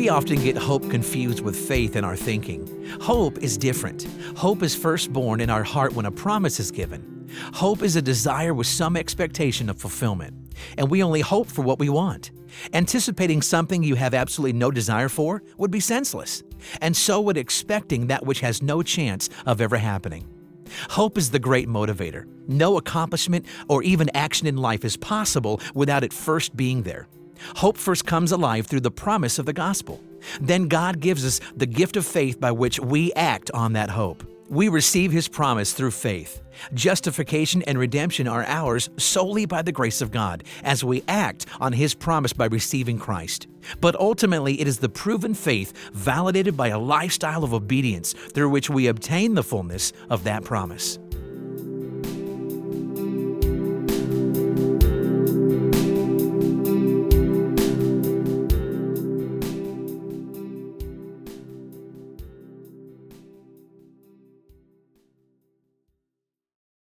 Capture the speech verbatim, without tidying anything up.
We often get hope confused with faith in our thinking. Hope is different. Hope is first born in our heart when a promise is given. Hope is a desire with some expectation of fulfillment, and we only hope for what we want. Anticipating something you have absolutely no desire for would be senseless, and so would expecting that which has no chance of ever happening. Hope is the great motivator. No accomplishment or even action in life is possible without it first being there. Hope first comes alive through the promise of the gospel. Then God gives us the gift of faith by which we act on that hope. We receive His promise through faith. Justification and redemption are ours solely by the grace of God as we act on His promise by receiving Christ. But ultimately, it is the proven faith validated by a lifestyle of obedience through which we obtain the fullness of that promise.